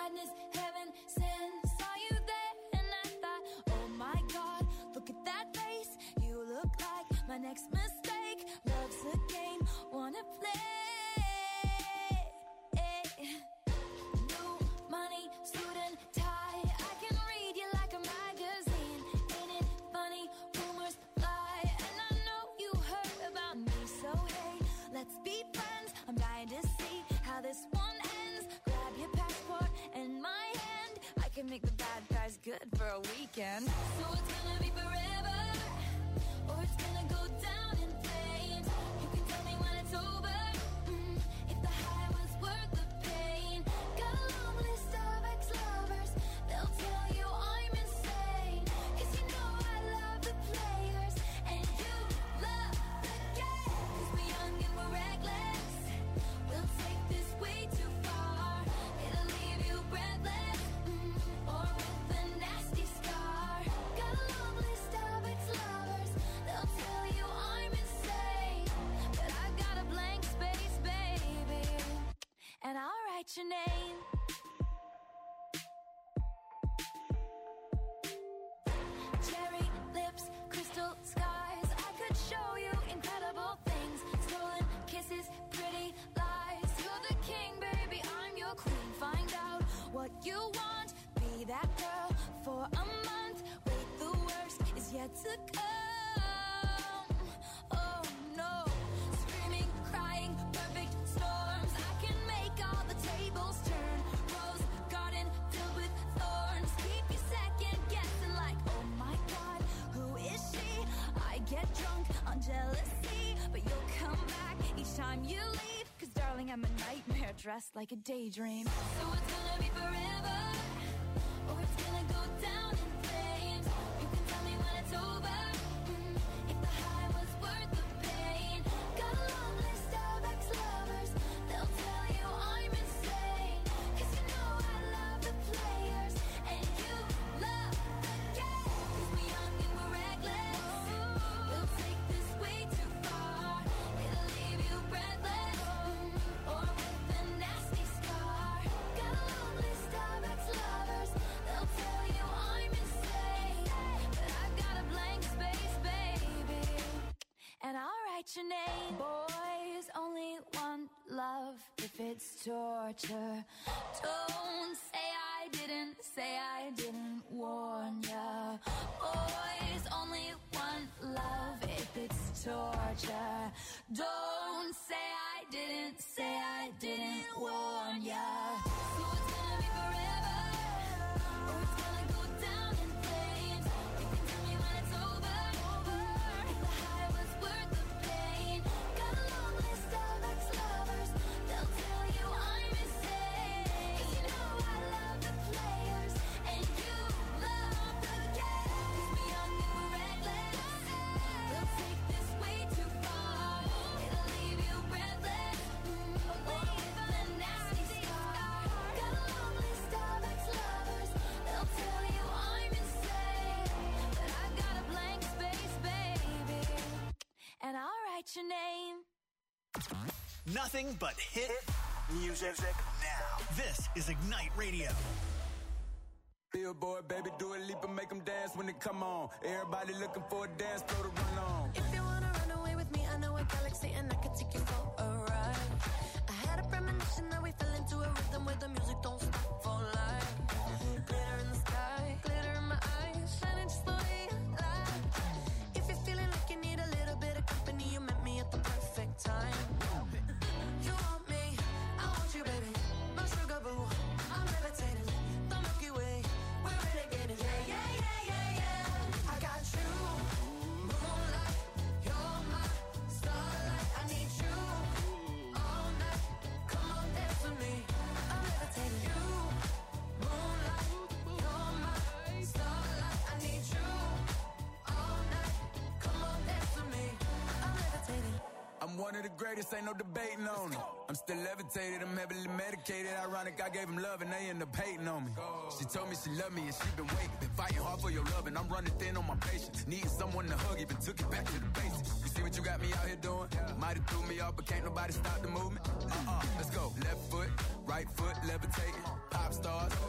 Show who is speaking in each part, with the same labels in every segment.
Speaker 1: sadness, heaven sent. Saw you there and I thought, oh my God, look at that face. You look like my next mistake. Love's a game, wanna play. New money, suit and tie. I can read you like a magazine. Ain't it funny? Rumors fly. And I know you heard about me. So hey, let's be friends. I'm dying to see how this one ends. Grab your passport and my hand. I can make the bad guys good for a weekend. So it's gonna be forever, or it's gonna go down in flames. You can tell me when it's over, if the high was worth the pain. Got a long list of ex-lovers, they'll tell you I'm insane. 'Cause you know I love the players, and you love the game. 'Cause we're young and we're reckless, we'll take this way too far. It'll leave you breathless, or with a nasty scar. Got a long list of ex-lovers, they'll tell you I'm insane. But I got a blank space, baby, and I'll write your name. Cherry lips, crystal skies. I could show you incredible things. Stolen kisses, pretty lies. You're the king, baby, I'm your queen. Find out what you want. Be that girl for a month. Wait, the worst is yet to come. Oh no. Screaming, crying, perfect storms. I can make all the tables turn. Rose garden filled with thorns. Keep you second guessing like, oh my God, who is she? I get drunk on jealousy, but you'll come back each time you leave. 'Cause darling, I'm a nightmare dressed like a daydream. So it's gonna be forever, or it's gonna go down in flames. You can tell me when it's over, if the high was worth the pain. Got a long list of ex-lovers, they'll tell you I'm insane. 'Cause you know I love the players, and you love the game. 'Cause we're young and we're reckless, we'll take this way too far. It'll leave you breathless, or with a nasty scar. Got a long list of ex-lovers, they'll tell you I'm insane. But I've got a blank space, baby, and I'll write your name. Boys only want love if it's torture. Don't say I didn't warn ya. Boys only want love if it's torture. Don't say I didn't warn ya. So it's gonna be forever, or it's gonna go down in flames. You can tell me when it's over, if the high was worth the pain. Got a long list of ex-lovers, they'll tell you I'm insane. 'Cause you know I love the players, and you love the game. 'Cause we're young and we're reckless, we'll take this way too far. It'll leave you breathless, or with a nasty scar. Got a long list of ex-lovers, they'll tell you I'm insane. But I've got a blank space, baby, and I'll write your name.
Speaker 2: Nothing but hit music now. This is Ignite Radio.
Speaker 3: Billboard, baby, do a leap and make them dance when they come on. Everybody looking for a dance floor to run on.
Speaker 4: If you wanna run away with me, I know a galaxy and I can take you for a ride. I had a premonition that we fell into a rhythm where the music don't stop for life. Glitter in the sky, glitter in my eyes, shining just the way I like. If you're feeling like you need a little bit of company, you met me at the perfect time. You want me, I want you, baby. My sugar boo, I'm levitating. The Milky Way, we're renegading. Yeah, yeah, yeah, yeah, yeah. I got you, moonlight. You're my starlight. I need you all night. Come on, dance with me. I'm levitating. You, moonlight. You're my starlight. I need you all night. Come on, dance with me. I'm levitating.
Speaker 3: I'm one of the greatest, ain't no debating on it. I'm still levitated, I'm heavily medicated. Ironic, I gave them love and they end up hating on me. She told me she loved me and she been waiting. Been fighting hard for your love and I'm running thin on my patience. Needing someone to hug, even took it back to the basics. You see what you got me out here doing? Might have threw me off, but can't nobody stop the movement. Let's go. Left foot, right foot, levitating. Pop stars,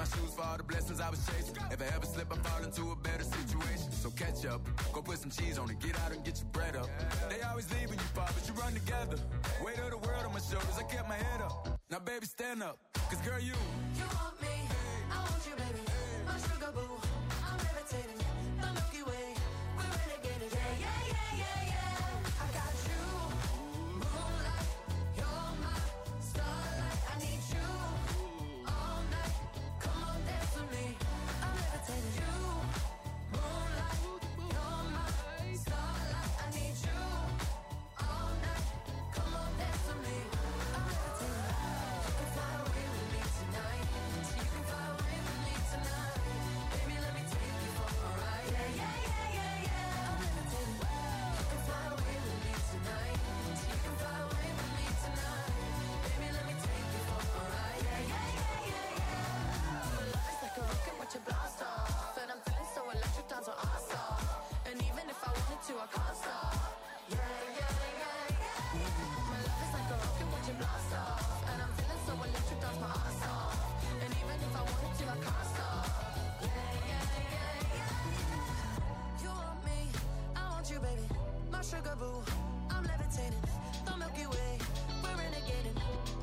Speaker 3: my shoes for all the blessings I was chasing. If I ever slip, I fall into a better situation. So catch up, go put some cheese on it, get out and get your bread up. They always leave when you fall, but you run together. Weight of the world on my shoulders, I kept my head up. Now baby, stand up, cause girl, you
Speaker 4: want me, I want you, baby. My sugar boo, I'm levitating. The Milky Way, we're renegading. Yeah, yeah, yeah, yeah, yeah. I got you, moonlight, you're my starlight. I need you all night. Come on, dance with me. I'm levitating. You, moonlight, you're my starlight. I need you all night. Come on, dance with me. I'm levitating. You can fly away with me tonight. You can fly away with me tonight. Baby, let me take you for a ride. Yeah, yeah, yeah, yeah, yeah. I'm levitating. You can fly away with me tonight. You can fly away with me tonight. Baby, let me take you for a ride. Yeah, yeah, yeah, yeah, yeah. My love is like a rocket, watch it blast off. And I'm feeling so electric, dance on our stop. And even if I wanted to, I can't stop. Yeah, yeah, yeah, yeah. My love is like a rocket, watch it blast off. And I'm feeling so electric, dance my ass off. And even if I wanted to, I can't stop. Yeah, yeah, yeah, yeah. You want me, I want you, baby. My sugar boo, I'm levitating. The Milky Way, we're renegading.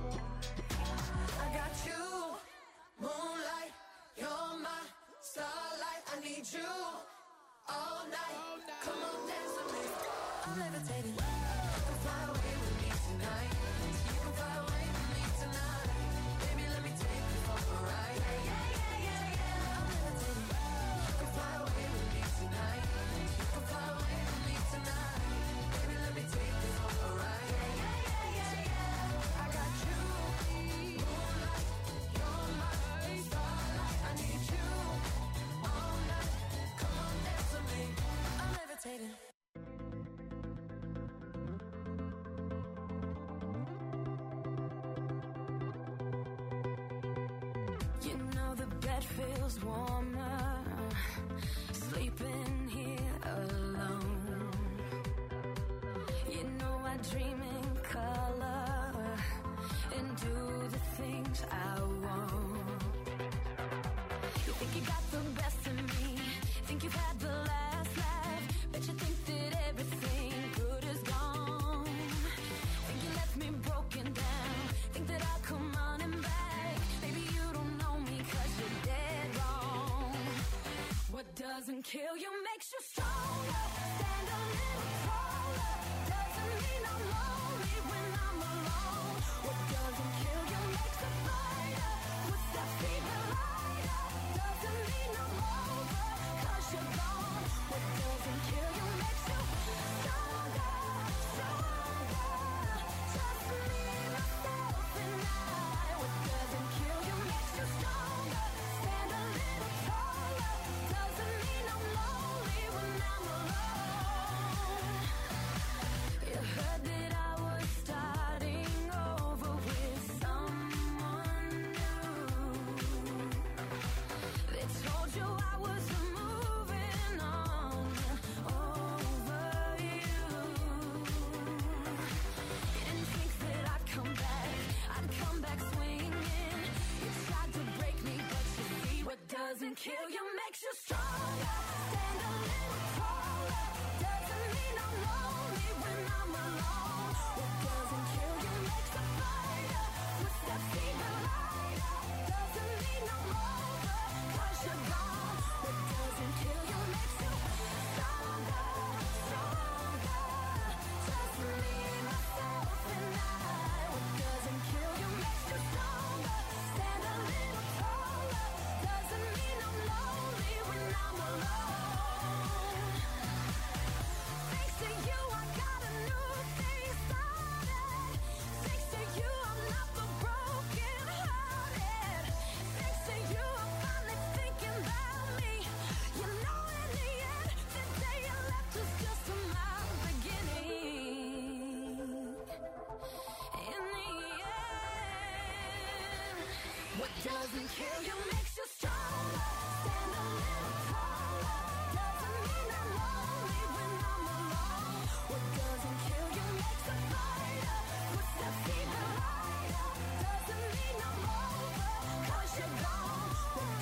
Speaker 4: I got you, moonlight, you're my starlight. I need you all night. Come on, dance with me. I'm levitating. You can fly away with me tonight. You can fly away with me tonight. Baby, let me take you for a ride. Yeah, yeah, yeah, yeah, yeah. I'm levitating. You can fly away with me tonight. You can fly away with me tonight. Baby, let me take you for a ride. Yeah, yeah, yeah, yeah, yeah. I got you, moonlight, you're my starlight. I need you all night. Come on, dance with me. I'm levitating. You know the bed feels warmer, sleeping here alone. You know I dream in color and do the things I want. You think you got the best of me, think you've had the last laugh, bet you think that everything good is gone. Think you left me broken down, think that I'll come running back. Maybe you don't know me 'cause you're dead wrong. What doesn't kill you makes you stronger. Stand a little taller. Doesn't mean I'm lonely when I'm alone. What doesn't kill you makes a fighter. What's that fever lighter? Doesn't mean I'm over 'cause you're gone. What doesn't kill you makes you stronger, stronger. Just me, myself, and I. What doesn't kill you makes you stronger. Stand a little taller. Doesn't mean I'm lonely when I'm alone. You heard that I was starting over with someone new. They told you I was moving on over you. You didn't think that I'd come back swinging. You tried to break me, but you see what doesn't kill you makes you stronger. Stand a little taller. Doesn't mean I'm lonely when I'm alone. What doesn't kill you makes a fighter. What's that fever lighter? Doesn't mean I'm over 'cause you're gone. What doesn't kill you makes you stronger, stronger. Just me, myself, and I. What doesn't kill you makes you stronger. Stand a little taller. Doesn't mean I'm lonely when I'm alone. Thanks to you, I got a new thing started. Thanks to you, I'm not the broken hearted. Thanks to you, I'm finally thinking about me. You know, in the end, the day you left was just my beginning. In the end, what doesn't kill you makes you stronger. Stand a little taller. Doesn't mean I'm lonely when I'm alone. What doesn't kill you makes a fighter. What's that fever lighter? Doesn't mean I'm over 'cause you're gone. What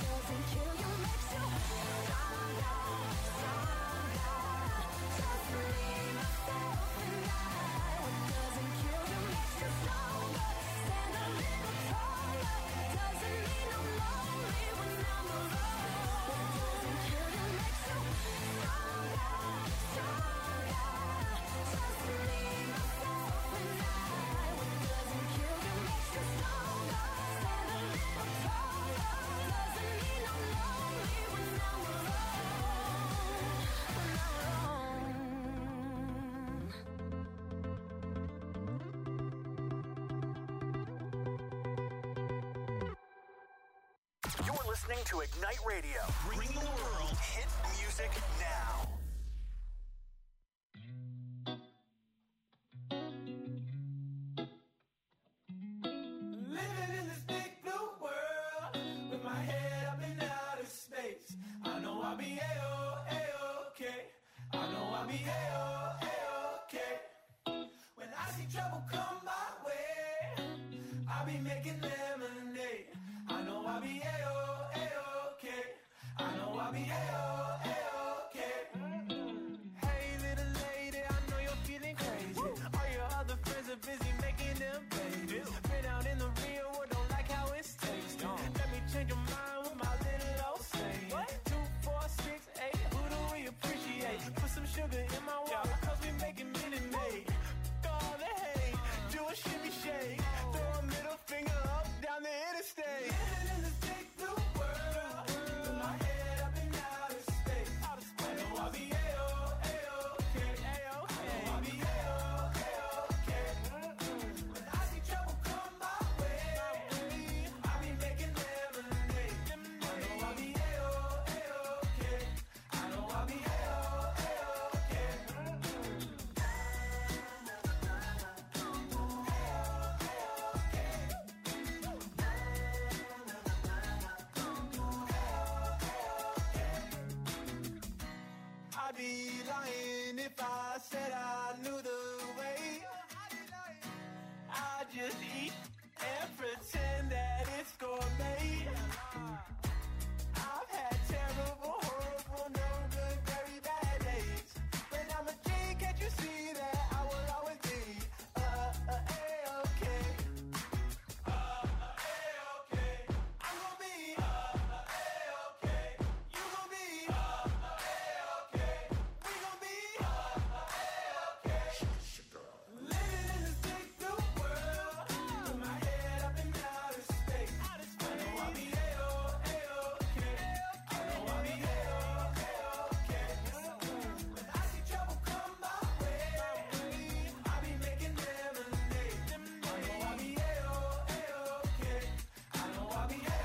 Speaker 2: listening to Ignite Radio, bringing the world hit music now.
Speaker 5: Living in this big blue world with my head up in outer space. I know I'll be A-okay. I know I'll be A-okay. When I see trouble come my way, I'll be making lemonade. I know I'll be A-okay. I know I'll be A-okay. Hey little lady, I know you're feeling crazy. All your other friends are busy making them babies. Been out in the real world, don't like how it's tasting. Let me change your mind with my little old saying. 2, 4, 6, 8, who do we appreciate? Put some sugar in my water, cause we making Minute Maid. All the hate, do a shimmy shake. Throw a middle finger up down the interstate. Living in this big blue world with my head up in outer space. I know I'll be A-okay. I know I'll be A-okay. When I see trouble come my way, I'll be making lemonade. I know I'll be A-okay. I know I'll be A-okay. I'd be lying if I said I knew the way. I just eat and pretend that it's gourmet. I've had terrible, horrible, no good, very bad days. But I'm a king, can't you see that I will always be A-okay. A-okay. I'm gonna be A-okay. You gonna be A-okay. We gonna be A-okay. Living in this big blue world with my head up in outer space. I know I'll be A-okay. I know I'll be A-okay. When I see trouble come my way, I'll be making lemonade. I know I'll be A-okay. I know I'll be A-okay.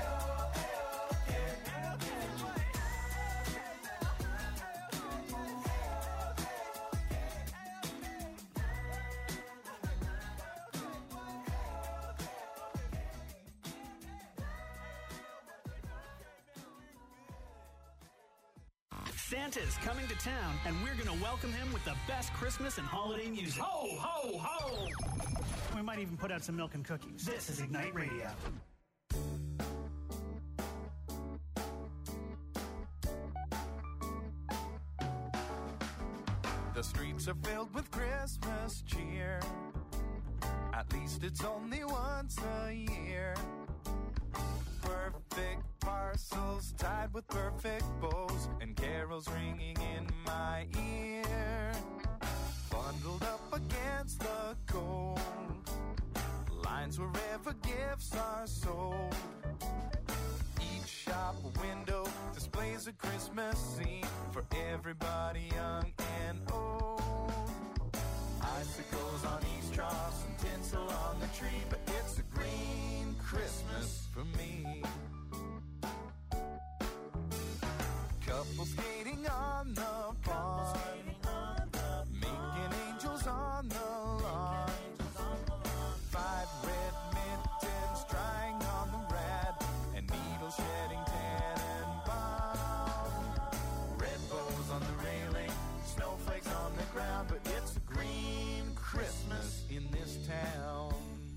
Speaker 2: Santa's coming to town, and we're going to welcome him with the best Christmas and holiday music. Ho, ho, ho! We might even put out some milk and cookies. This is Ignite Radio.
Speaker 6: The streets are filled with Christmas cheer. At least it's only once a year. Perfect parcels tied with perfect bows, and carols ringing in my ear. Bundled up against the cold, lines wherever gifts are sold. Each shop window displays a Christmas scene for everybody young and old. Icicles on each troughs and tinsel on the tree, but it's a green Christmas for me. Couples skating on the pond, making angels on the lawn. 5 red mittens drying on the rad, and needles shedding Tannenbaum. Red bows on the railing, snowflakes on the ground, but it's a green Christmas in this town.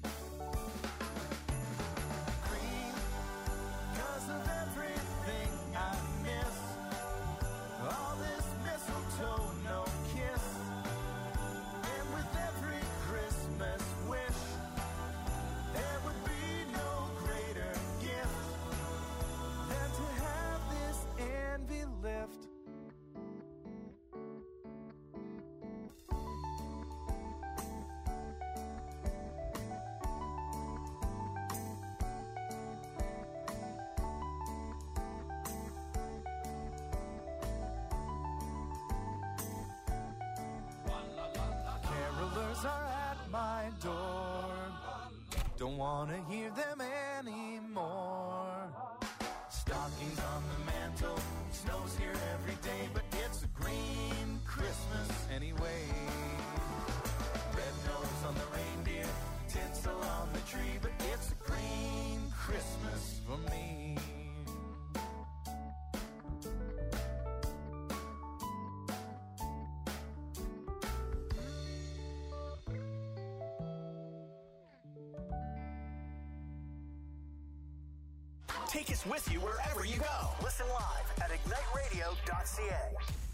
Speaker 6: Green, 'cause of everything I miss. All this mistletoe, no kiss. And with every Christmas wish, there would be no greater gift than to have this envy lift. Carolers are at my door. Don't wanna hear them anymore. Stocking Christmas for me.
Speaker 7: Take us with you wherever you go. Listen live at igniteradio.ca.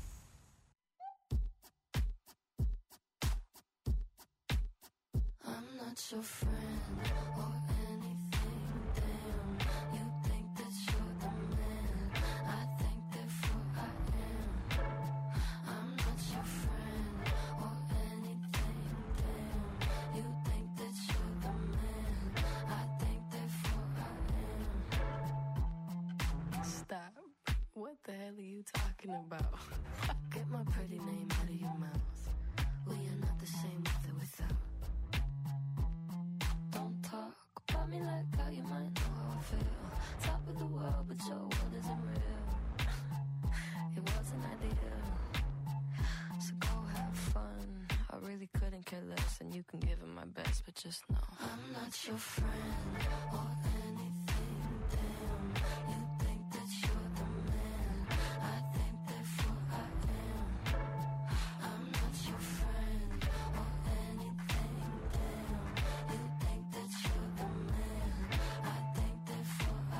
Speaker 4: I'm not your friend or anything, damn. You think that you're the man, I think therefore I am. I'm not your friend or anything, damn. You think that you're the man, I think therefore I am. Stop. What the hell are you talking about? Get my pretty name out of your mouth. We are not the same with or without. Don't talk about me like how you might know how I feel. Top of the world, but your world isn't real. It wasn't ideal. So go have fun. I really couldn't care less, and you can give it my best, but just know I'm not your friend or anything, damn. You think that you're the man, I think therefore I am. I'm not your friend or anything, damn. You think that you're the man, I think therefore I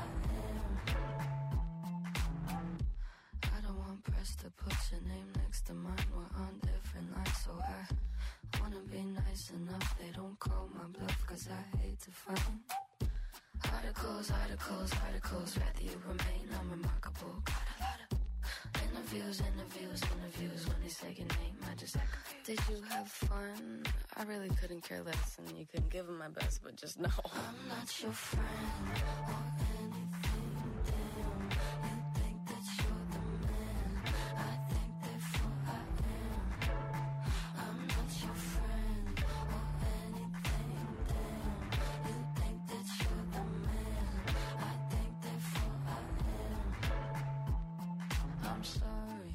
Speaker 4: am. I don't want press to put your name next to mine. We're on different lines, so I wanna be nice enough. They don't call my bluff, cause I hate to find articles, rather you remain unremarkable. Got a lot of interviews. When they say your name, I just act confused. Did you have fun? I really couldn't care less, and you couldn't give them my best, but just know I'm not your friend or anything, damn. You think that you're the man, I think therefore I am. I'm not your friend or anything, damn. You think that you're the man, I think therefore I am. I'm sorry.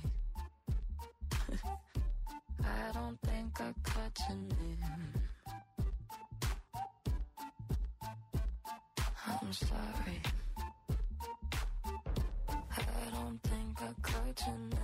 Speaker 4: I don't think I caught your name. I'm sorry. I don't think I caught your name.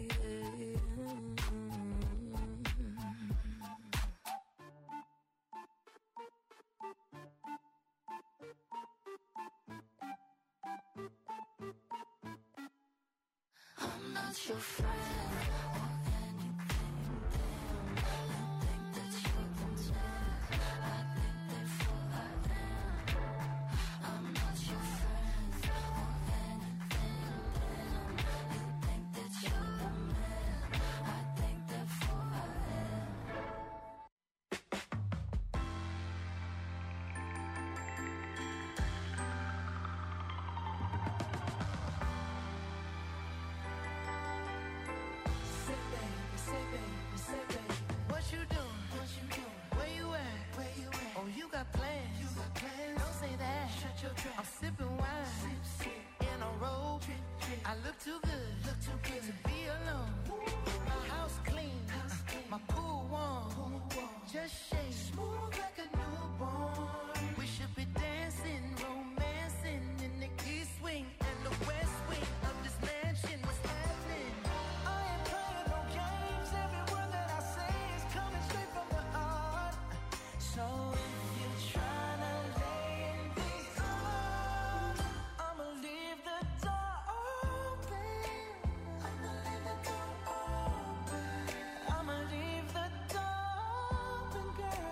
Speaker 4: I'm not your friend or anything, damn. You think that you're the man, I think therefore I am. I'm not your friend or anything, damn. You think that you're the man, I think therefore I am.
Speaker 8: Say baby, what you doing? Where you at? Oh, you got plans. Don't say that. I'm sipping wine in a robe. I look too good to be alone. My house clean, my pool warm. Just shake smooth like a newborn. We should be dancing, romancing in the east wing and the west wing of this mansion. What's happening? I ain't playing no games. Every word that I say is coming straight from the heart. So if you're trying to lay in these arms, I'ma leave the door open. I'ma leave the door open. I'ma leave the door open, girl.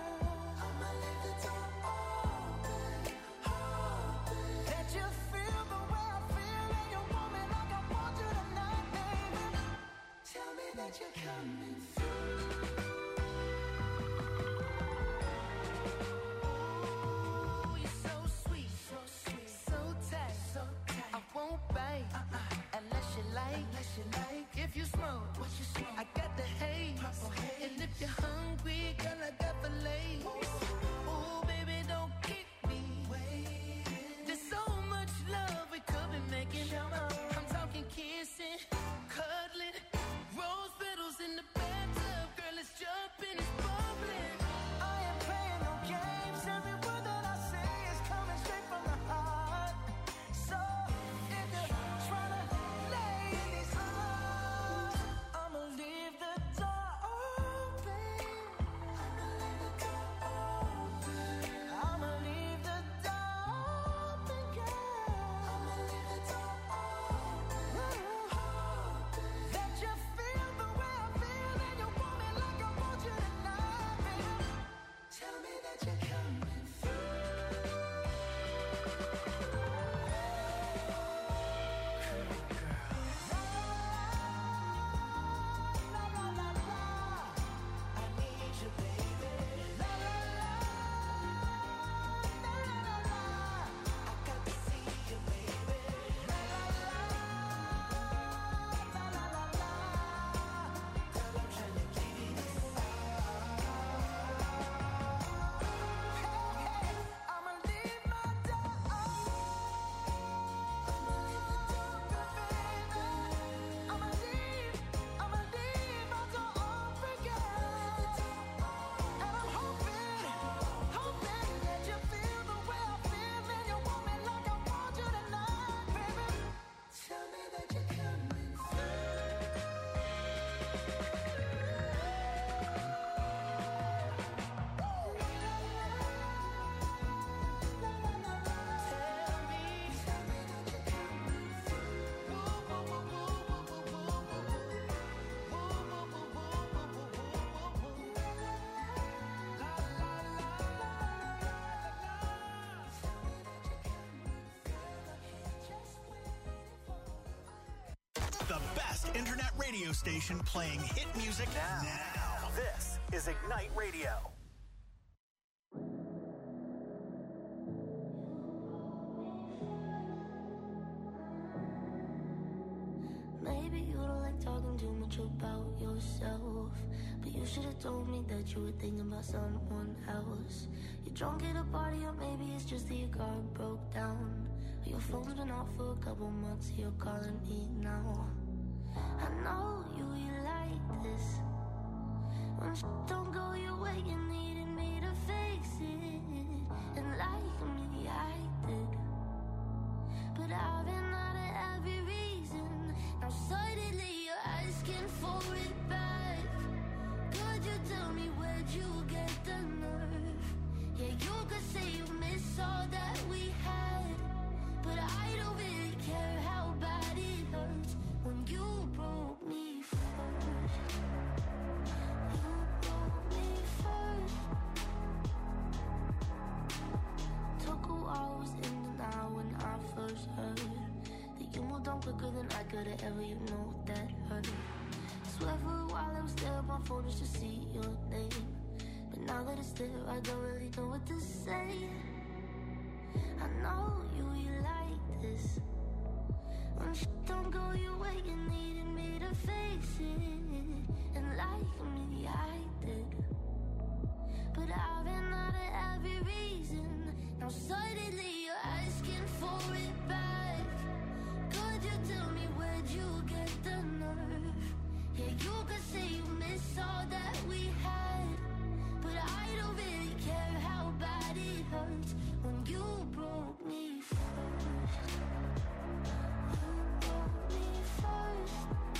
Speaker 2: internet radio station playing hit music now.
Speaker 7: This is Ignite Radio.
Speaker 4: Maybe you don't like talking too much about yourself, but you should have told me that you were thinking about someone else. You're drunk at a party, or maybe it's just that your car broke down. Your phone's been off for a couple months, you're calling me now. I know you like this. When don't go your way, you needed me to fix it. And like me, I did. But I've been out of every reason. Now suddenly you're asking for it back. Could you tell me where'd you get the nerve? Yeah, you could say you miss all that we had, but I don't really care how bad it hurts when you broke me first. You broke me first. Took a while, was in and out when I first heard that you moved on quicker than I could have ever, you know that hurt. Swear for a while I was there on my phone just to see your name, but now that it's there I don't really know what to say. I know you like this. When don't go your way, you needed me to fix it. And like me, I did. But I've been out of every reason. Now suddenly you're asking for it back. Could you tell me where'd you get the nerve? Yeah, you could say you miss all that we had, but I don't really care how bad it hurts when you broke me first. You broke me first.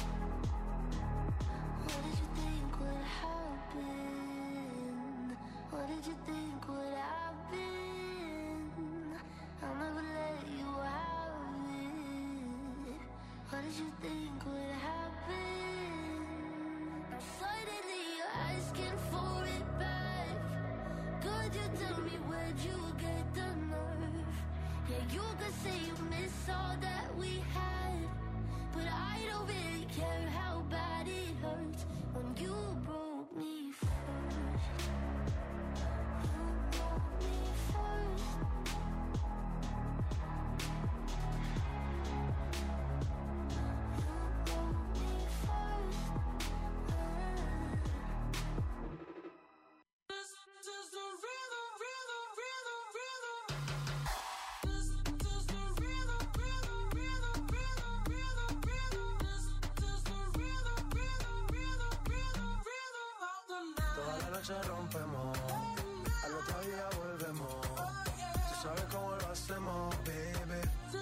Speaker 4: What did you think would happen? What did you think would happen? I'll never let you have it. What did you think would happen? Now suddenly you're asking for it back. Could you tell me where'd you get the nerve? Yeah, you could say you miss all that we had, but I don't really care how bad it hurts when you broke me first. You broke me first. You broke me first.
Speaker 9: Toda la noche rompemos, al otro día volvemos. Tú sabes cómo lo hacemos, baby.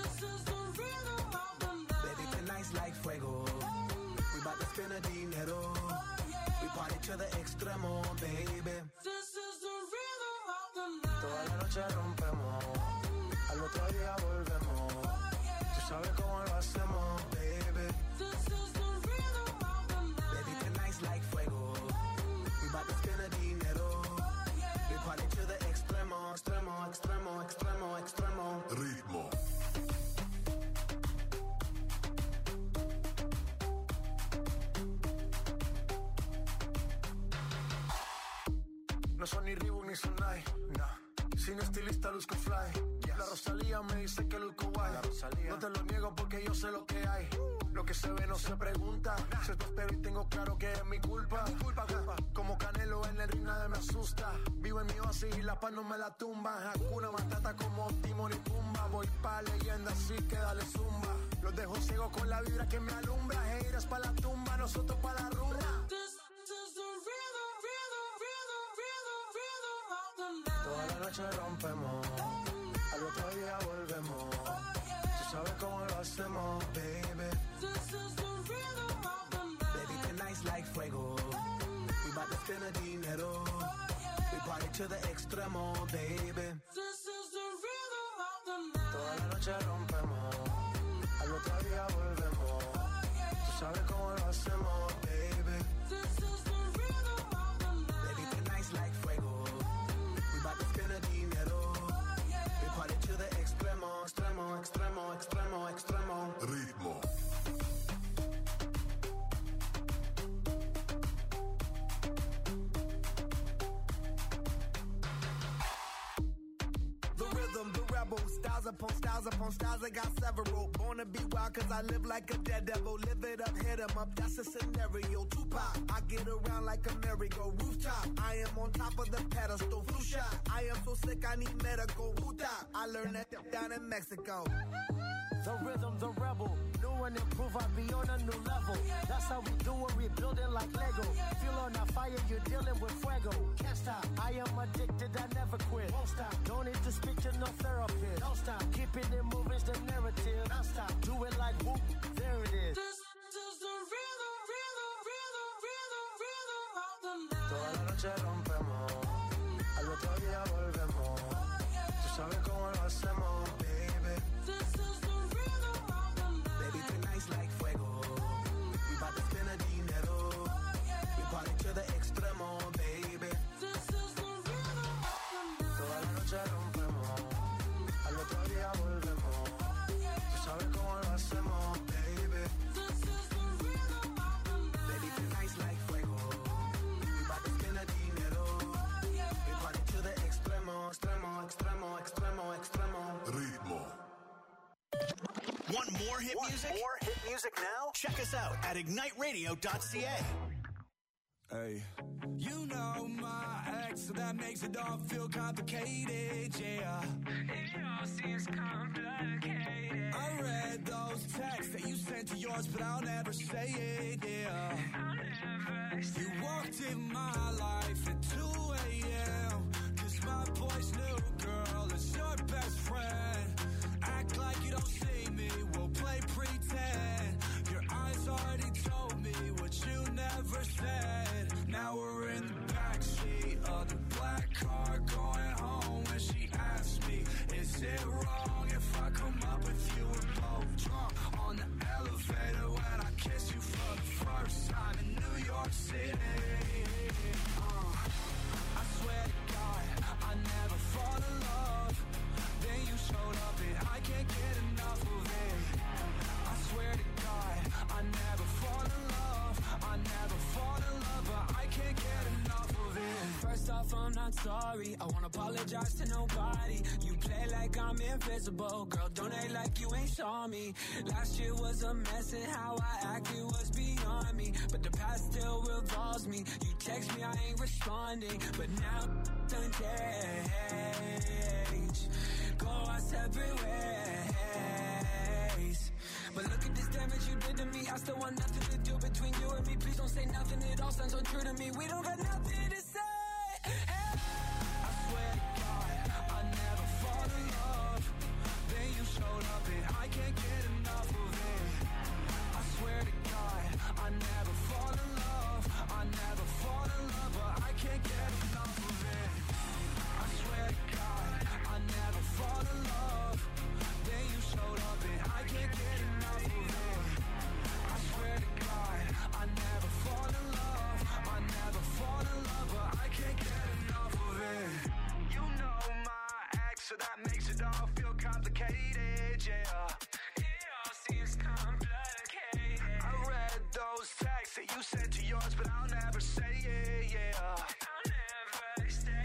Speaker 3: Baby, tonight's like fuego. We bout to spend a dinero. We party to the extremo, baby.
Speaker 9: Toda la noche rompemos, al otro día volvemos. Tú sabes cómo lo hacemos, baby.
Speaker 3: Baby, tonight's like fuego. We bout to spend a dinero. We party to the extremo, extremo, extremo, extremo, extremo.
Speaker 10: Ritmo.
Speaker 9: No son ni Reebok ni Sonai, nah. Sin estilista luzco fly, yes. La Rosalía me dice que luzco guay. No te lo niego porque yo sé lo que hay. Lo que se ve no se pregunta. Se te espero y tengo claro que es mi culpa. Como Canelo en el ring nadie me asusta. Vivo en mi oasis y la paz no me la tumba. Hakuna Matata como Timon y Pumba. Voy pa' leyenda así que dale zumba. Los dejo ciego con la vibra que me alumbra. Heiras pa' la tumba, nosotros pa' la rumba. Toda la noche rompemos, al otro día volvemos. Tú sabes cómo lo hacemos, baby.
Speaker 3: Baby, tonight's like fuego. We bout to spend a dinero. We party to the extremo, baby.
Speaker 9: Toda la noche rompemos, al otro día volvemos. Tú sabes cómo lo hacemos, baby.
Speaker 3: Baby, tonight's like fuego. We bout to spend a dinero. We party to the extremo, extremo, extremo, extremo, extremo.
Speaker 10: Ritmo.
Speaker 8: upon styles, I got several. Born to be wild cause I live like a dead devil. Live it up, hit 'em up, that's a scenario. Tupac, I get around like a merry-go. Rooftop, I am on top of the pedestal. Flu shot, I am so sick I need medical. Wuta, I learned that down in Mexico.
Speaker 10: The rhythm, the rebel. New and improve, I be on a new level. That's how we do it, we build it like Lego. Feel on a fire, you're dealing with fuego. Can't stop, I am addicted, I never quit. Won't stop, don't need to speak to no therapist. Don't stop, keeping it moving's the narrative. Don't stop, do it like whoop, there it is.
Speaker 5: This is the rhythm of the night.
Speaker 9: Toda la noche rompemos, al otro día volvemos. Tú sabes cómo lo hacemos, baby.
Speaker 5: This is the rhythm of the night.
Speaker 8: Baby, tonight's like fuego. We bout to spend a dinero. We party to the extremo, baby.
Speaker 5: This is the rhythm of the night.
Speaker 9: Toda la noche rompemos, al otro día volvemos. Tú sabes cómo lo hacemos, baby.
Speaker 5: This is the rhythm of the night.
Speaker 8: Baby, tonight's like fuego. We bout to spend a dinero. We party to the extremo, extremo, extremo, extremo, extremo.
Speaker 9: Ritmo.
Speaker 7: Want more hit music? More hit music now? Check us out at igniteradio.ca.
Speaker 3: Hey, you know my ex, so that makes it all feel complicated, yeah.
Speaker 5: It all seems complicated.
Speaker 3: I read those texts that you sent to yours, but I'll never say it, yeah.
Speaker 5: I'll never say
Speaker 3: You walked in my life at 2 a.m. Cause my boy's new girl is your best friend. Act like you don't see me, we'll play pretend. Your eyes already told me what you never said. Now we're in the backseat of the black car going home. And she asked me, is it wrong if I come up with you and both drunk on the elevator when I kiss you for the first time in New York City? I swear to God, I never fall in love. Then you showed up and I can't get enough of it. I swear to God, I never fall in love. I never fall in love, but I can't get enough of it.
Speaker 5: First off, I'm not sorry. I won't apologize to nobody. You play like I'm invisible. Girl, don't act like you ain't saw me. Last year was a mess and how I acted was beyond me. But the past still revolves me. You text me, I ain't responding. But now done change. Go our separate ways. But look at this damage you did to me. I still want nothing to do between you and me. Please don't say nothing, it all sounds untrue to me. We don't got nothing to say. Hey.
Speaker 3: I swear to God, I never fall in love. Then you showed up and I can't get enough of it. I swear to God, I never fall in love. I never fall in love, but I can't get enough of it. I swear to God, I never fall in love. Then you showed up and I can't get enough of it. I swear to God, I never fall in love. I never fall in love, but I can't get enough of it. You know my ex, so that makes it all feel complicated, yeah.
Speaker 5: It all seems complicated.
Speaker 3: I read those texts that you sent to yours, but I'll never say it, yeah.
Speaker 5: I'll never stay.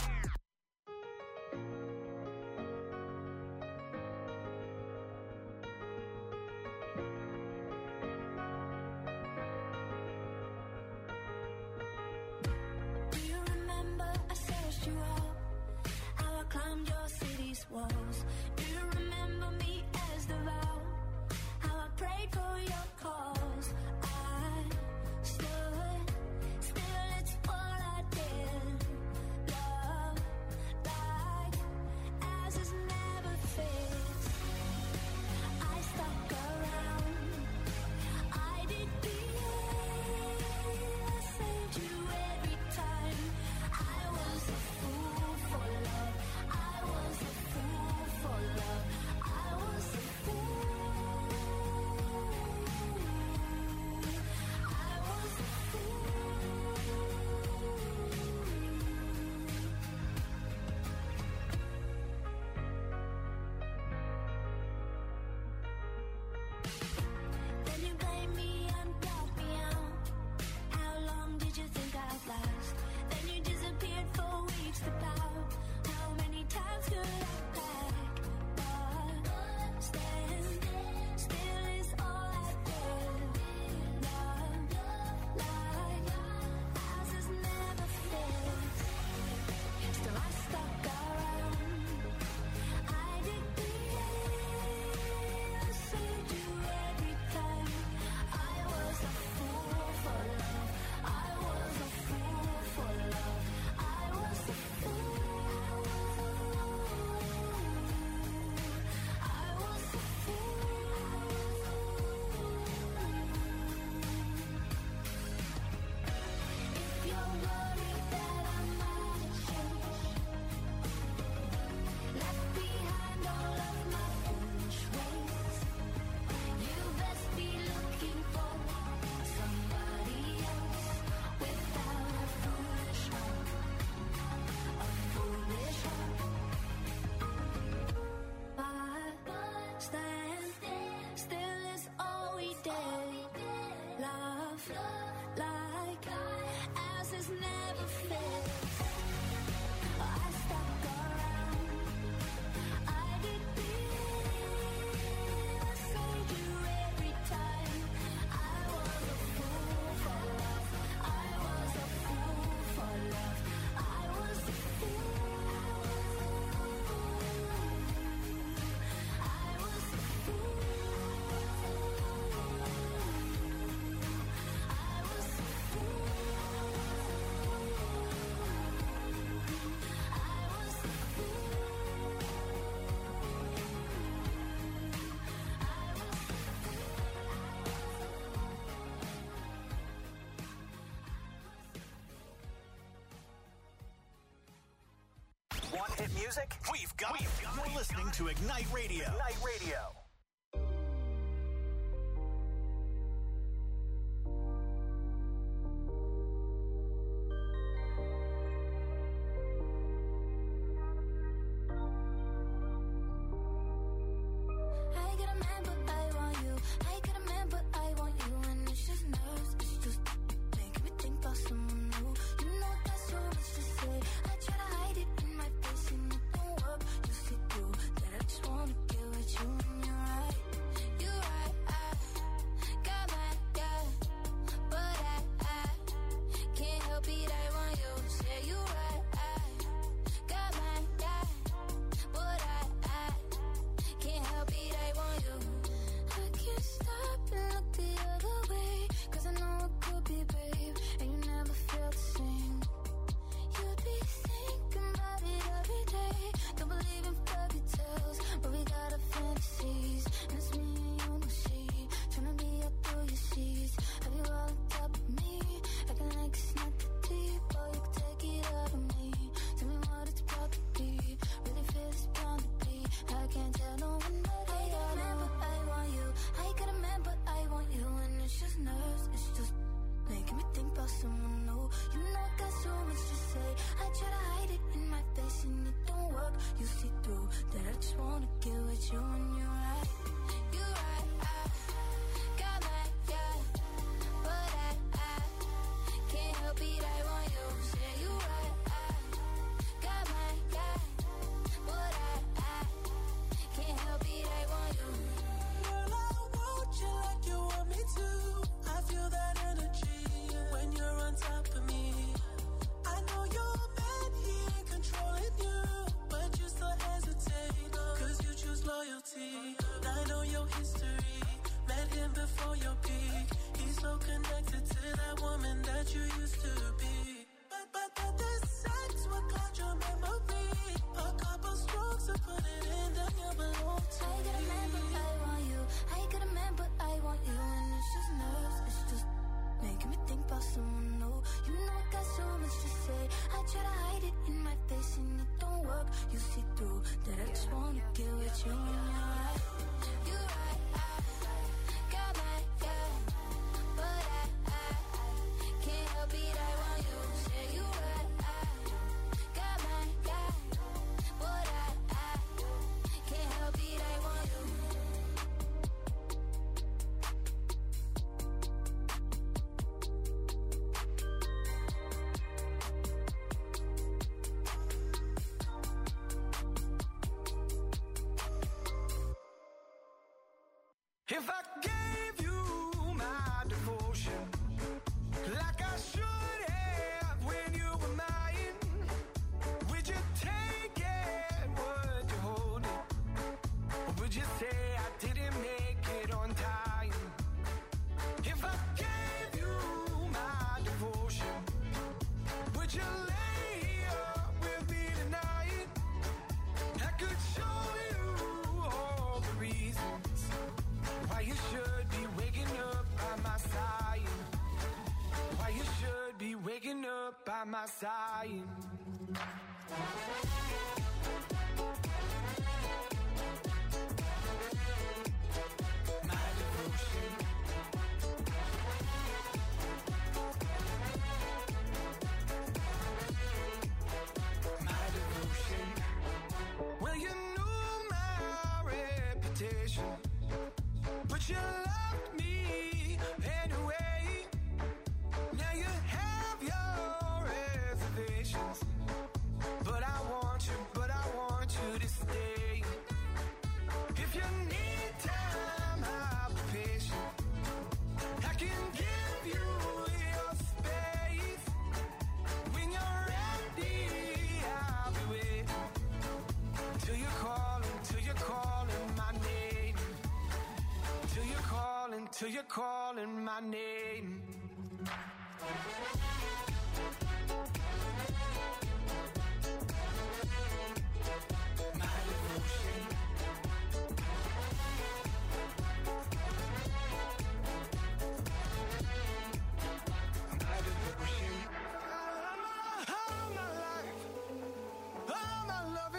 Speaker 1: Do you remember I searched you out? How I climbed your city's walls. Do you remember me as the vow? How I prayed for your cause. I stood still, it's what I did. Love like as is never fixed. I stuck around. I did I saved you every time. I was a fool for love. I was a fool for love.
Speaker 7: hit music? We've got it. You're listening to Ignite Radio. Ignite Radio.
Speaker 1: I get a man, but I want you. I get a man, but I want you. And it's just nerves, it's just making me think about someone new. You know I got so much to say. I try to hide it in my face and it don't work. You see through that I just wanna get with you. And you're right, you're right. I got my guy, but I can't help it. I want you. Say you're right. I got my guy, but I can't help it. I want you. I can't stop and look the other way, 'cause I know it could be, babe, and you never felt the same. You'd be thinking about it every day. Don't believe in fairy tales, but we got our fantasies, and it's me and you, no she. Tryna be up through your sheets. Have you all on top of me? Acting like it's not that deep, or you could take it out of me. Tell me what it's about to be. Really feel it's bound to be. I can't tell no one but I got a man, but I want you. I got a man, but I want you. And it's just nerves, it's just making me think about someone new. You know I got so much to say. I try to hide it in my face and it don't work. You see through that I just wanna get with you. And you're right, you're right. I got my guy, but I can't help it. I want you. Say you're right. I got my guy, but I can't help it. I want you.
Speaker 8: Girl, I want you like you want me to. I feel that energy when you're on top of me. I know your man, he ain't controlling you, but you still hesitate, 'cause you choose loyalty. I know your history, met him before your peak. He's so connected to that woman that you used to be. But the sex will cloud your memory. A couple strokes to put it in, then you belong to
Speaker 1: I got a man, but I want you. I got a man, but I want you. And it's just nerves, it's just making me think about someone new. You know I got so much to say. I try to hide it in my face and it don't work. You see through that I just wanna get with you. And you're right, you're right. I got my guy, but I can't help it. I want you. Say you're right. I got my guy, but I can't help it. I want you.
Speaker 5: If I gave you my devotion, like I should have when you were mine, would you take it? Would you hold it? Or would you say I didn't make it on time? If I gave you my devotion, would you lay here with me tonight? I could show you all the reasons why you should be waking up by my side. Why you should be waking up by my side. My devotion. My devotion. Well, you knew my reputation, but you loved me anyway. Now you have your reservations, but I want you to stay. If you need time, I'll be patient. I can give you your space. When you're ready, I'll be waiting till you're calling my name. Till you're calling my name. My devotion. My devotion. All my life, all my love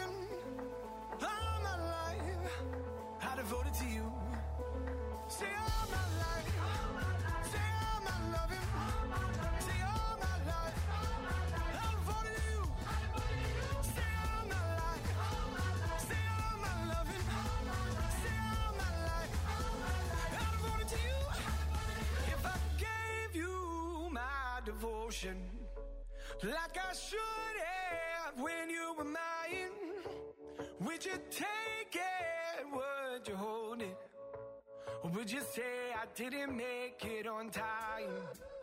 Speaker 5: devotion, like I should have when you were mine. Would you take it? Would you hold it? Or would you say I didn't make it on time?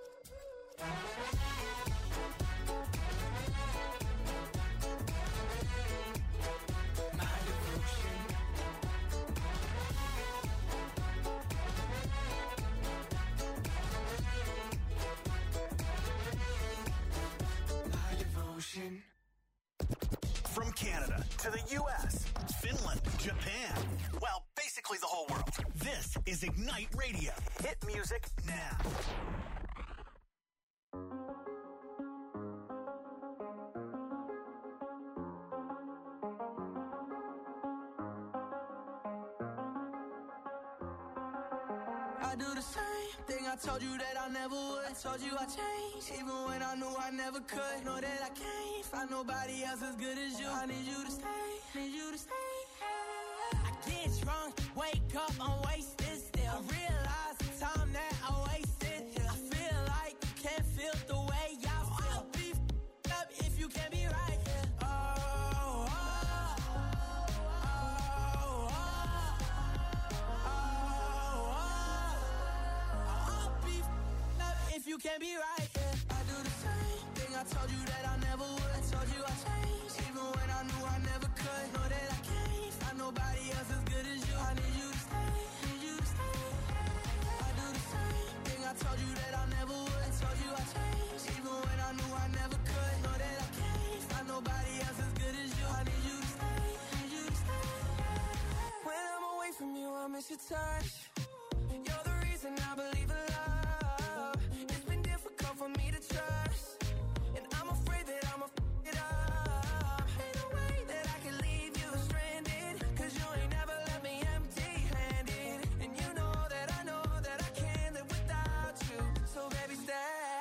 Speaker 5: My devotion. My devotion.
Speaker 7: From Canada to the U.S., Finland, Japan, well, basically the whole world. This is Ignite Radio. Hit music now.
Speaker 8: I do the same thing I told you that I never would. I told you I changed, even when I knew I never could. Know that I can't find nobody else as good as you. I need you to stay, need you to stay. I get drunk, wake up, I'm wasted still. I realize the time that I wasted here. I feel like you can't feel the way I feel. I'll be up if you can't be right here. If you can't be right, yeah. I do the same thing I told you that I never would. I told you I changed, even when I knew I never could. Know that I can't find nobody else as good as you. I need you to stay, need you to stay. I do the same thing I told you that I never would. I told you I changed, even when I knew I never could. Know that I can't find nobody else as good as you. I need you to stay, need you to stay. When I'm away from you, I miss your touch. You're the reason I believe in love. For me to trust, and I'm afraid that I'ma f it up. Ain't no way that I can leave you stranded, 'cause you ain't never left me empty-handed. And you know that I can't live without you. So baby, stay.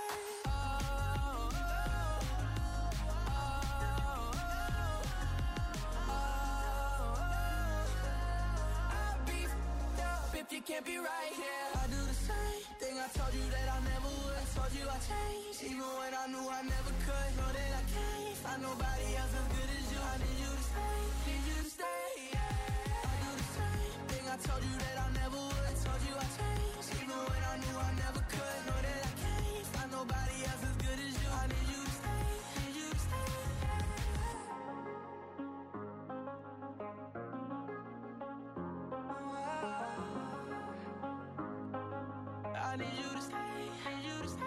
Speaker 8: I'll be f***ed up if you can't be right here. I do the same thing I told you that I never would. I told you I changed, even when I knew I never could. Know that I can't find nobody else as good as you. I need you to stay, need you to stay. Yeah. I do the same thing I told you that I never would. I told you I changed, even when I knew I never could. Know that I can't find nobody else as good as you. I need you to stay, need you to stay. I need you to stay, need you to stay.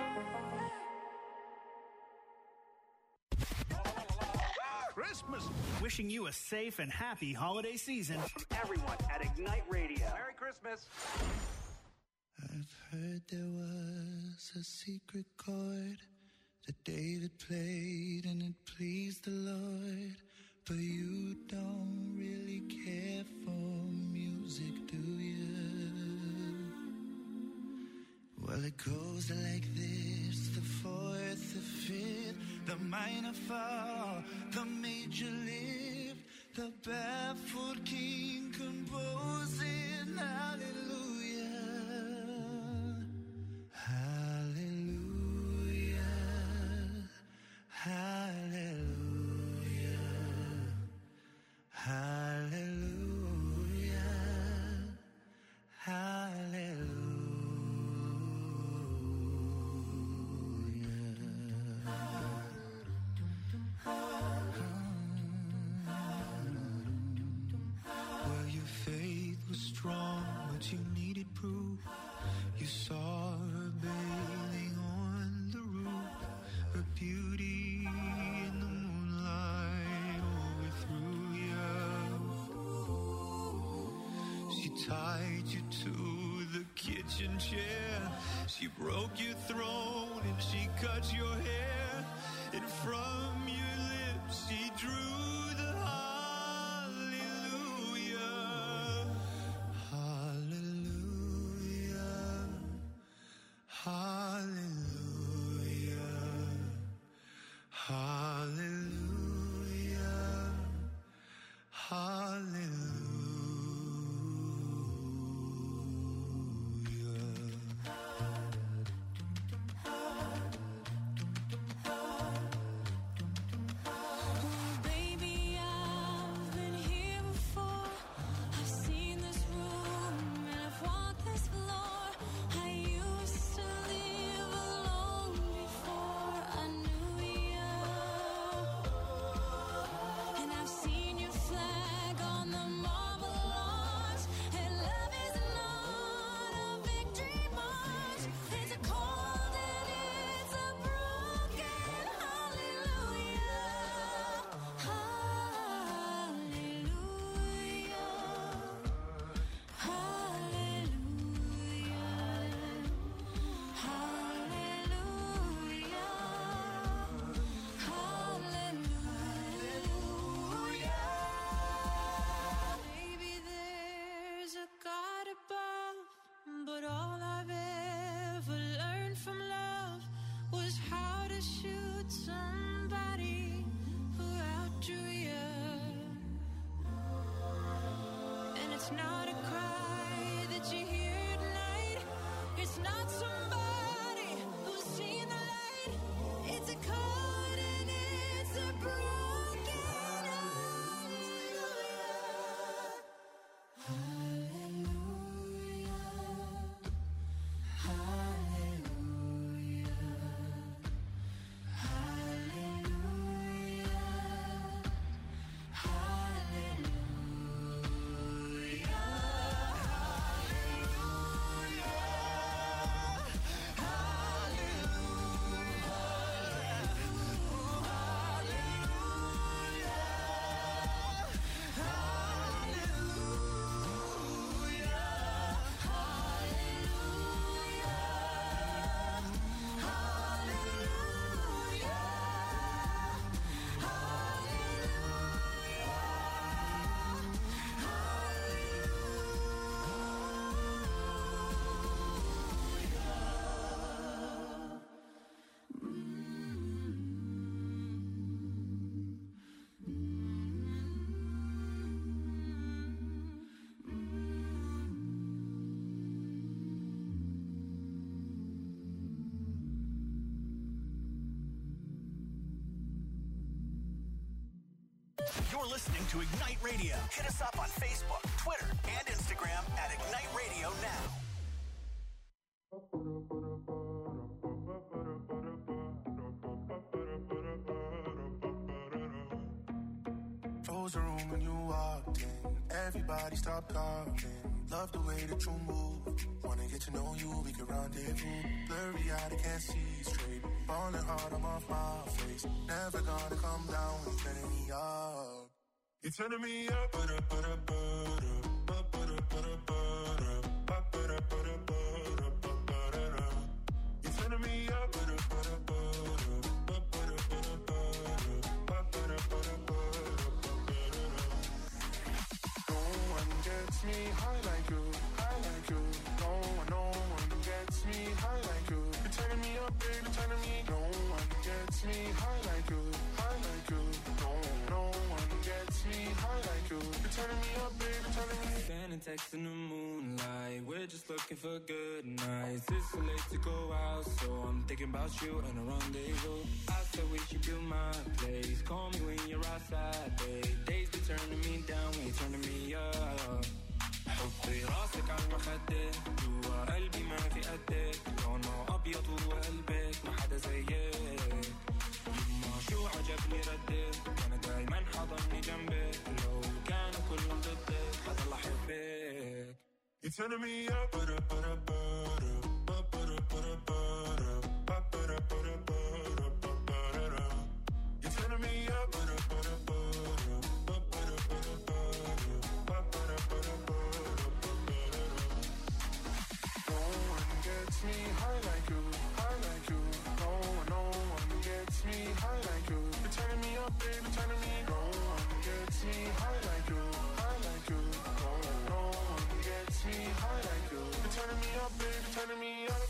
Speaker 2: Christmas. Wishing you a safe and happy holiday season.
Speaker 7: From everyone at Ignite Radio.
Speaker 6: Merry Christmas.
Speaker 11: I've heard there was a secret chord that David played and it pleased the Lord. But you don't really care for music, do you? Well, it goes like this: the fourth, the fifth, the minor fall, the major lift, the barefoot king composing hallelujah, hallelujah, hallelujah, hallelujah, hallelujah. Strong, but you needed proof. You saw her bathing on the roof, her beauty in the moonlight overthrew you. She tied you to the kitchen chair, she broke your throne and she cut your hair, and from your lips she drew the hallelujah, hallelujah.
Speaker 7: You're listening to Ignite Radio. Hit us up on Facebook, Twitter, and Instagram at Ignite Radio Now.
Speaker 9: Close the room when you walked in. Everybody stop talking. Love the way that you move. Wanna get to know you, we can rendezvous. Blurry eyed, I can't see straight. Falling hard, I'm off my face. Never gonna come down when you're turning me up. You're turning me up, You're turning me up, No one gets me high like you, high like you. No one gets me high like you. You're turning me up, baby, turning me. No one gets me high like you, high like you. No one gets me high like you. You're turning me up, baby, turning me.
Speaker 12: Standing text in the moonlight. We're just looking for good nights. It's so late to go out, so I'm thinking about you and a rendezvous. I said we should do my place. Call me when you're outside, babe. Days be turning me down when you're turning me up. حطي راسك على المخدة جوا قلبي ما في قدك لونه أبيض وقلبك ما حدا زيك يما شو عجبني ردك أنا دايما حضني جنبك لو كانوا كلهم ضدك حضل أحبك
Speaker 9: You're turning me up, You're turning me up, me high like you, high like you. No one gets me high like you. You're turning me up, baby, turning me. No one gets me high like you, high like you. No one gets me high like you. You're turning me up, baby, turning me up.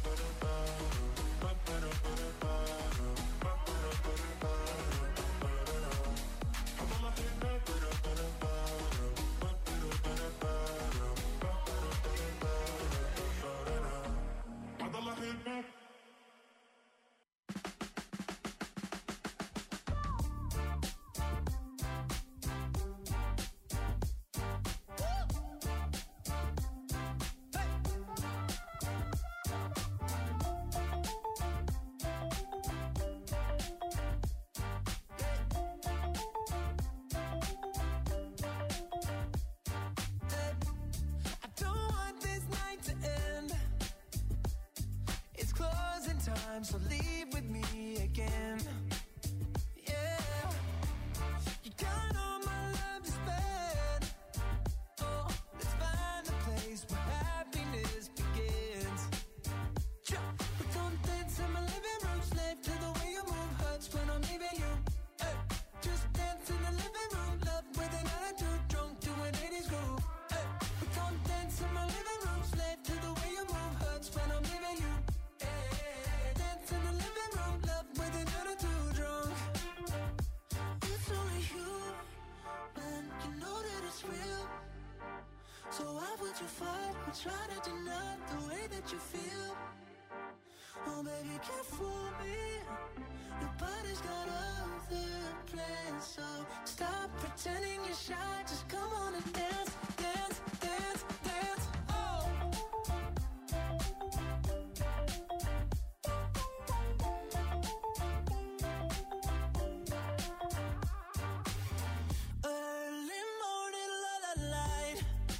Speaker 9: So leave with me again. Yeah, you got all my love to spend. Oh, let's find a place where happiness begins. We don't dance in my living room, slave to the way you move. Hurts when I'm leaving you. Hey, just dance in the living room, love with an attitude, drunk to an 80s groove. Hey, we don't dance in my living room, slave to the way you move. Hurts when I'm leaving you. So why would you fight or try to deny the way that you feel? Oh baby, can't fool me. Nobody's got other plans. So stop pretending you're shy. Just come on and dance, dance, dance, dance. Oh. Early morning, la la light.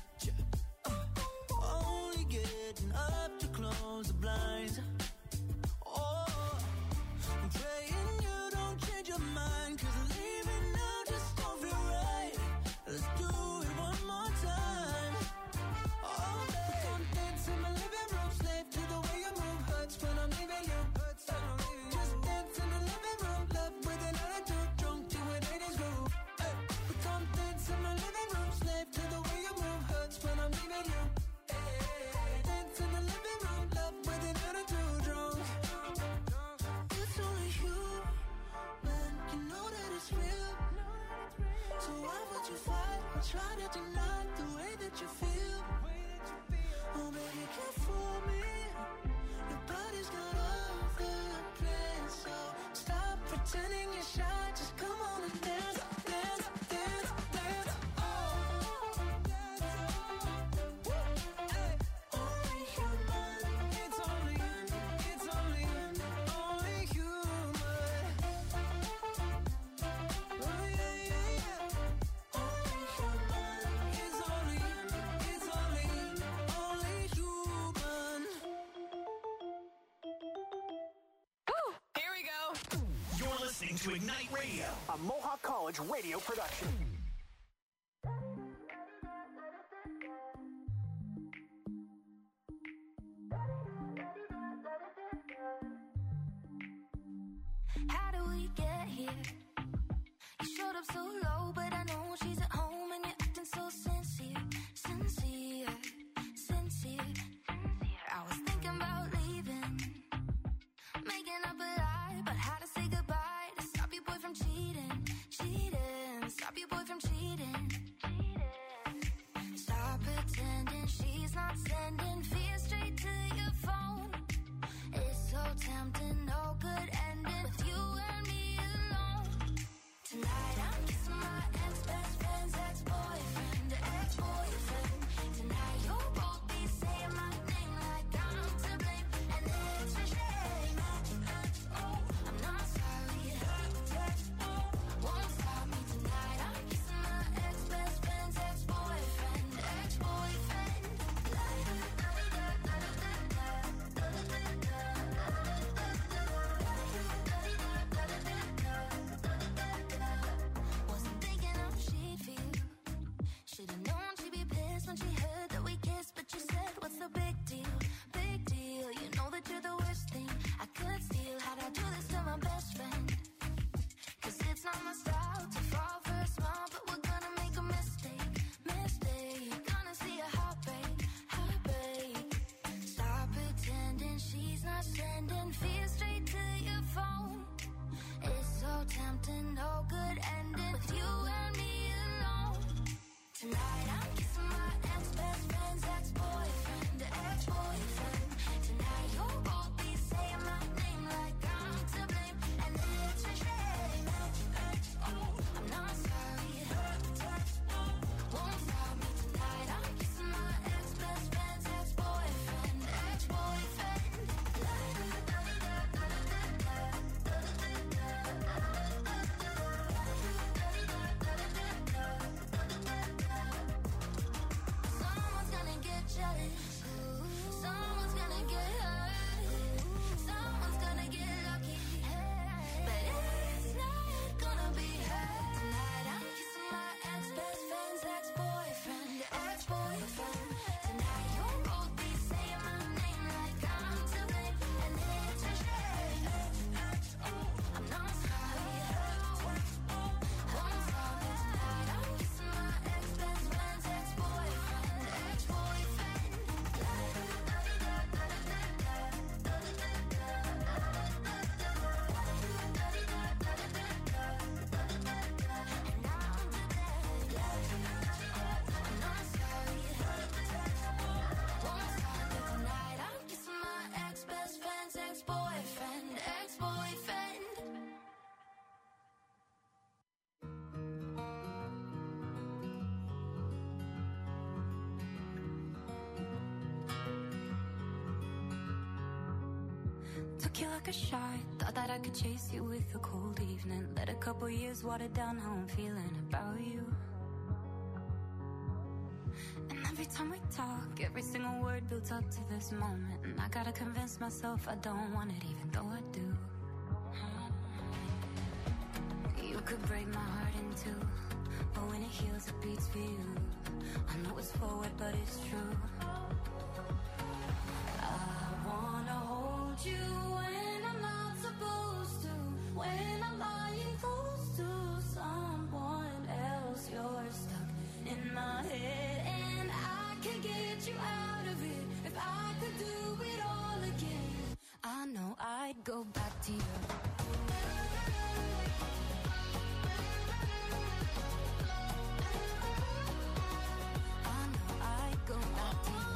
Speaker 9: Only getting up to close the blinds. Oh, I'm praying you don't change your mind, 'cause leaving now just don't feel right. Let's do it one more time. Oh, babe, don't dance in my living room, slave to the way you move. Hurts when I'm leaving you. Just dance in the living room, love with an attitude, drunk to an 80s groove. But don't dance in my living room, slave to the way you move. Hurts when I'm leaving you. Dance in the living room, love with an attitude, drunk. It's only you, man, you know that it's real. So why would you fight or try to deny the way that you feel? Oh baby, can't fool me. Nobody's got other plans. So stop pretending you're shy. Just come on and dance, dance,
Speaker 7: listening to Ignite Radio,
Speaker 2: a Mohawk College radio production.
Speaker 1: How do we get here? You showed up so low, but I know she's at home and you're acting so sincere. I was thinking about leaving, making up a lie about how to say goodbye to stop your boy from cheating. Stop your boy from cheating. Stop pretending she's not sending fear straight to your phone. It's so tempting, no good ending with you and me alone. Tonight I'm kissing my ex-best friend's ex-boyfriend, ex-boyfriend. Tonight you'll both be saying my name like I'm to blame, and it's a shame. I'm not sorry, won't stop me tonight. I'm kissing my ex-best friend's ex-boyfriend, ex-boyfriend. Wasn't thinking how she'd feel. Should've known she'd be pissed when she heard that we kissed, but you said, what's the big deal? Big deal. You know that you're the worst thing I could steal. How'd I do this to my best friend? 'Cause it's not my style to fall for a smile, but we're gonna make a mistake. Gonna see a heartbreak. Stop pretending she's not sending fear straight to your phone. It's so tempting, no good ending with you and me alone. Tonight I'm kissing my ex-best friend's ex-boyfriend, ex-boyfriend. Tonight you'll both be saying my name like I'm to blame, and it's a shame. I'm not sorry, won't stop me tonight. I'm kissing my ex-best friend's ex-boyfriend, ex-boyfriend. Someone's gonna get jealous, someone's gonna get hurt, someone's gonna get lucky, but it's not gonna be her. Tonight I'm kissing my ex-best friend's ex-boyfriend, ex-boyfriend. Tonight you'll both be saying my name like I'm to blame, and it's a shame. I'm not sorry, won't stop me tonight. I'm kissing my ex-best friend's ex-boyfriend, ex-boyfriend. I'm not sorry, won't stop me tonight. I'm kissing my ex-best friend's ex-boyfriend, ex-boyfriend. Took you like a shot, thought that I could chase you with a cold evening. Let a couple years water down how I'm feeling about you. And every time we talk, every single word builds up to this moment, and I gotta convince myself I don't want it, even though I do. You could break my heart in two, but when it heals it beats for you. I know it's forward, but it's true. I wanna hold you when I'm not supposed to, when I'm lying close to someone else. You're stuck in my head, and I can get you out of it if I could do it all again. I know I'd go back to you. I know I'd go back to you.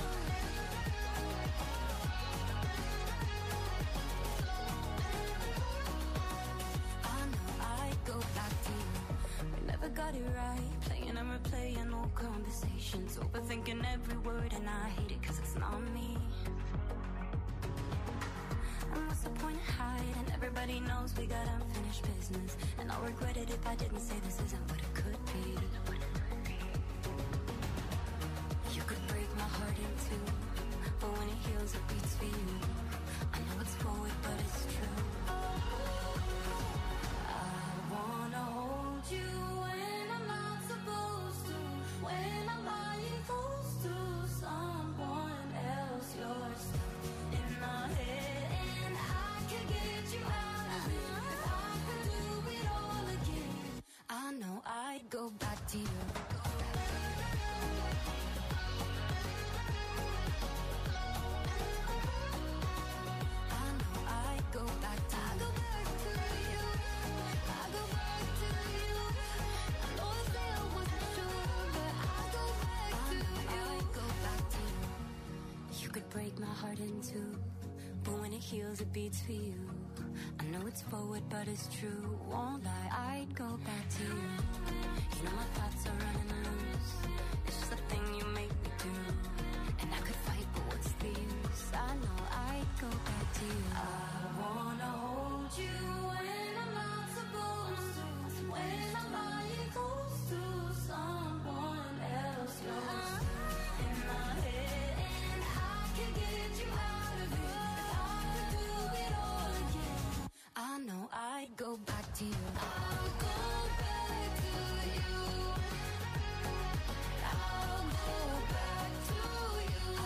Speaker 1: I know I'd go back to you. We never got it right, playing and replaying old conversations, overthinking every word, and I hate it 'cause it's not me. And what's the point of hiding? Everybody knows we got unfinished business, and I'll regret it if I didn't say this isn't what it could be. You could break my heart in two, but when it heals it beats for you. I know it's forward, but it's true.
Speaker 13: break my heart in two, but when it heals, it beats for you. I know it's forward, but it's true. Won't lie, I'd go back to you. You know my thoughts are running loose. It's just a thing you make me do. And I could fight, but what's the use? I know I'd go back to you. I wanna hold you